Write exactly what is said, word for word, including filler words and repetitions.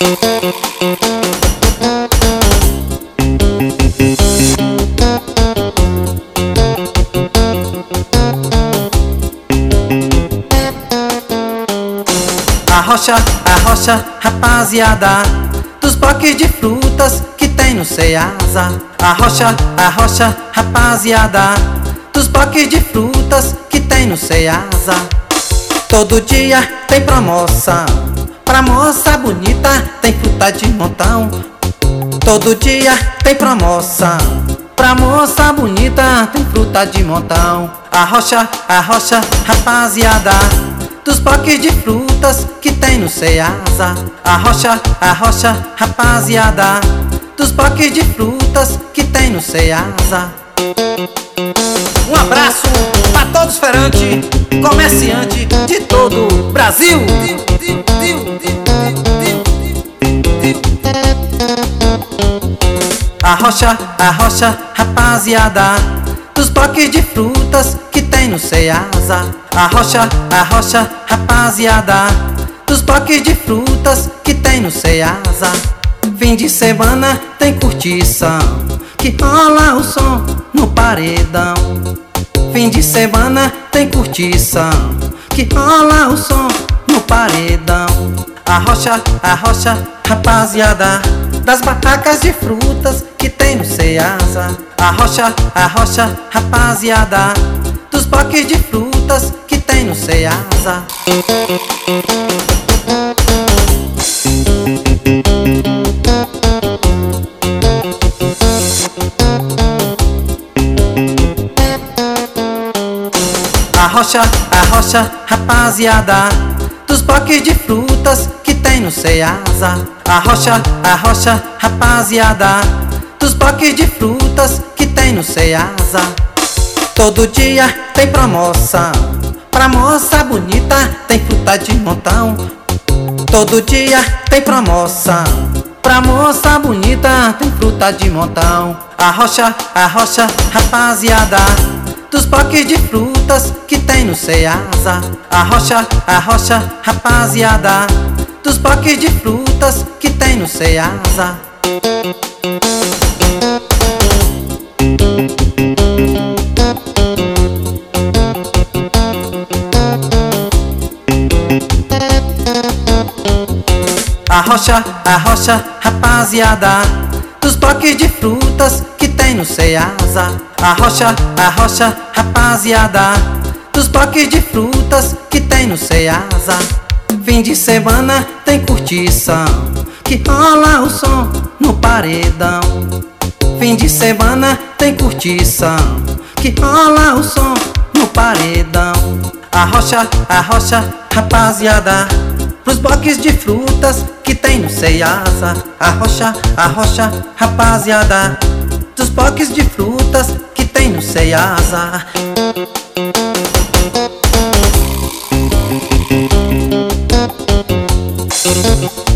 Arrocha, arrocha, rapaziada, dos bloques de frutas que tem no Ceasa. Arrocha, arrocha, rapaziada, dos bloques de frutas que tem no Ceasa. Todo dia tem promoção, pra moça bonita tem fruta de montão. Todo dia tem promoção, pra moça bonita tem fruta de montão. Arrocha, arrocha, rapaziada, dos bloques de frutas que tem no Ceasa. Arrocha, arrocha, rapaziada, dos bloques de frutas que tem no Ceasa. Um abraço pra todos os feirantes, comerciantes de todo o Brasil. Arrocha, arrocha, rapaziada, dos bloques de frutas que tem no Ceasa. Arrocha, arrocha, rapaziada, dos bloques de frutas que tem no Ceasa. Fim de semana tem curtição, que rola o som no paredão. Fim de semana tem curtição, que rola o som no paredão. Arrocha, arrocha, rapaziada, das barracas de frutas que tem no Ceasa. Arrocha, arrocha, rapaziada, dos bloques de frutas que tem no Ceasa. Arrocha, arrocha, rapaziada, dos bloques de frutas que tem no Ceasa. Arrocha, arrocha, rapaziada, dos bloques de frutas que tem no Ceasa. Todo dia tem promoção, pra moça bonita tem fruta de montão. Todo dia tem promoção, pra moça bonita tem fruta de montão. Arrocha, arrocha, rapaziada, dos bloques de frutas que tem no Ceasa. Arrocha, arrocha, rapaziada, dos bloques de frutas que tem no Ceasa. Arrocha, arrocha, rapaziada, dos bloques de frutas que tem no Ceasa. Arrocha, arrocha, rapaziada, dos bloques de frutas que tem no Ceasa. Fim de semana tem curtição, que rola o som no paredão. Fim de semana tem curtição, que rola o som no paredão. Arrocha, arrocha, rapaziada, pros bloques de frutas que tem no Ceasa. Arrocha, arrocha, rapaziada, dos bloques de frutas que tem no Ceasa. Música